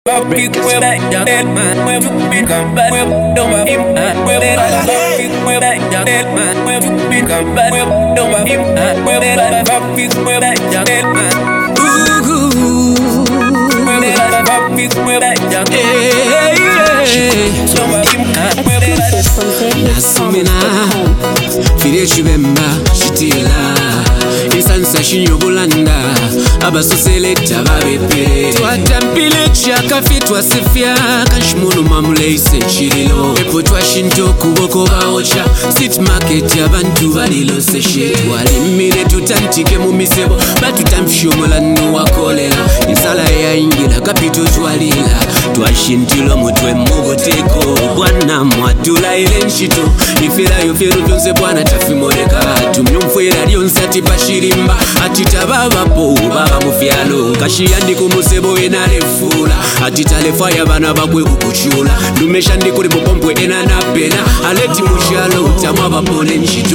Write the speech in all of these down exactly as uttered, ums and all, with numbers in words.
Big web that dead man, web big come back, web don't have him, web that big web that dead man, web big come back, web don't have him, web that big web that dead man. Ooh, web that big web that dead man. So have him, web that. Nasumina, fide chibemba, chitila. Insansa shinyo bulanda, abaso selekta babepere. Twatampile chaka fitwa sifia, kanshmunu mamule ise chirilo. Epo twashinto kuboko baocha, sit market yabantu balilo seshe. Walimine tutantike mumisebo, batutamfishomola nuwa kolela. Isala ya ingila kapito zwalila, twashintilo mutwe mugoteko. Bwana mwatula ile nshito, ifila yofiru vyonse bwana tafimoreka. Tumnyumfuira lionsati bashirimba, atita baba po baba mufyalo. Kashiyandi kumusebo enarefula, atita lefaya bana bakwe kukuchula. Lumeshandi kuli mupompwe enanapena, aleti mushalo utamwa bapone nshito.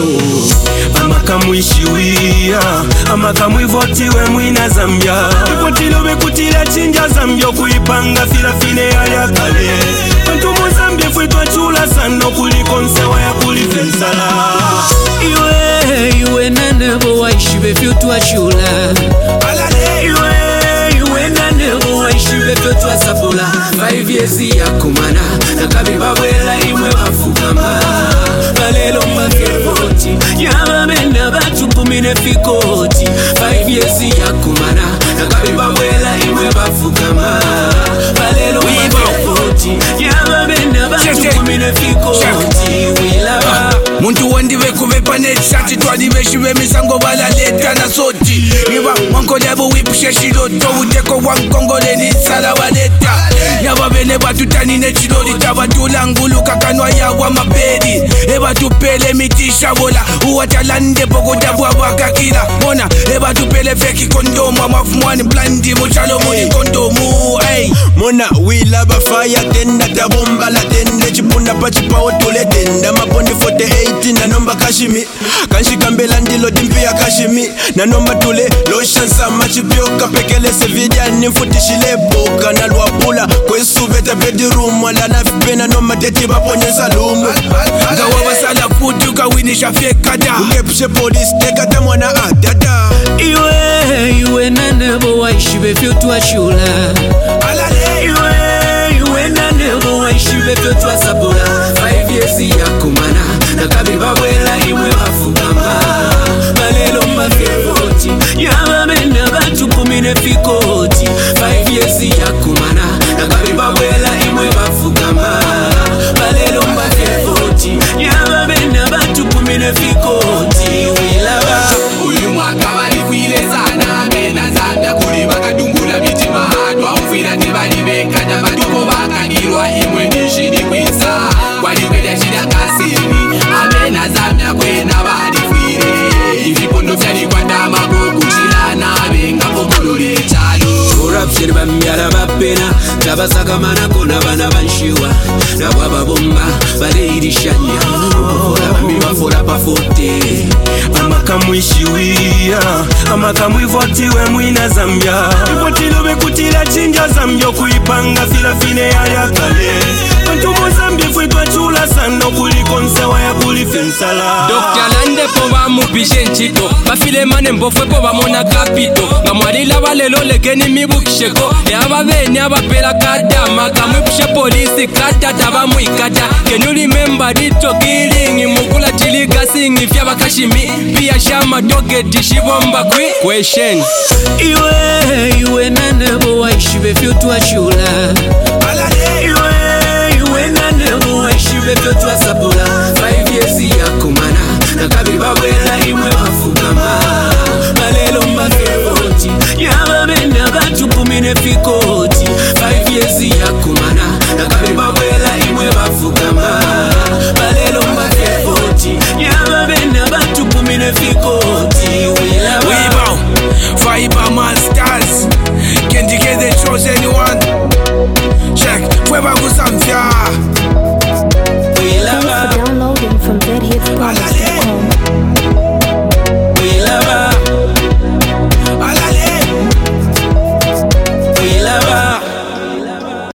Amakamuishiwia, amakamuivotiwe mwina Zambia. Ivotilo bekutila chinja Zambia, kuipanga fila fine ya kale. Mtu Mozambia fwitwa chula sano kuliko nsewa ya kulifensala. Iwe, iwe nanebo waishibe fyutwa chula. Alale Iwe, iwe nanebo waishibe fyutwa sabula. Five years ya kumana, nakabiba wela imwe wafukama. Balelo mafiroti, yama mena batu kumine fikoti. Five years ya kumana, nakabiba wela imwe wafukama. Balelo mafiroti, yama mena batu kumine fikoti. Wilaba Muntu wandi weku vepane chati twadi veshi ve misango bala leta na soti. Iwa wanko lebo wipushe shiloto, uteko wankongo leni sala waleta. Yaba bene batu tanine chiloli, taba tulangulu kakanwa yawa mabedi. Eba tupele mitisha wola, uwatalande poko dabwa wakakila. Mona, eba tupele feki kondomu, mafumwani blandi, muchalo muni kondomu. Hey. Mona, we love a fire tenda, tabomba la tende, chipunda pa chipa otule tenda, mapondi forty-eight na nomba kashimi, kanshika mbela ndilo dimpi ya kashimi, na nomba tule lotion sama chipioka pekele sevidia nifuti shile boka na luapula, kwesu vete bedroom wala na fipena nomba teti baponye salumu. Gawa wasala futu kawinisha fiekada, Ukepushe police tekata mwana adada. Iwe, iwe nanebo waishibe fyutwa chula. alale Iwe, iwe nanebo waishibe fyutwa sabula. Five years ya kumana, nakabiba wela imwe wafukama. Balelo mafiroti, yama mena batu kumine fikoti. Five years ya kumana, nakabiba wela imwe wafukama. Balelo mafiroti, yama mena batu kumine fikoti. Wilaba Uyu mwaka walifile sana Bena Zambia kuli bakadungula mitima Dwa ufila tibali beka Daba duko bakagirwa imwe nishini kwisa Walipeda shida kasini Abena Zambia kwena walifile Ifipondo fyali kwa dama kukuchilana Benga pokolole chalo Corruption bambyala bapena tabasaka manako n'abana banshiwa nabo ababomba baleyirishanya bami bafola bafote. Amakamuishiwia, amakamuivotiwe mwina Zambia. Ivotilo bekutila chinja Zambia, kuipanga fila fine ya kale. Mtu Mozambia fwitwa chula sano kuliko nsewa ya kulifensala. Doctor Lande po ba mupishe nchito bafile mane mbofwe po bamona kapito nga mwalila balelo legeni mibukisheko yaba bene abapela kadama kamwipushe polisi kata taba muikata. Can you remember dito killing mukula chiliga singi fya bakashimi pia shama dogeti shibomba kwi question. Iwe, iwe nanebo waishibe fyutwa chula. alale Iwe, iwe nanebo waishibe fyutwa sabula. Five years ya kumana, nakabiba wela imwe wafukama. Balelo mafiroti, yama mena batu kumine fiko.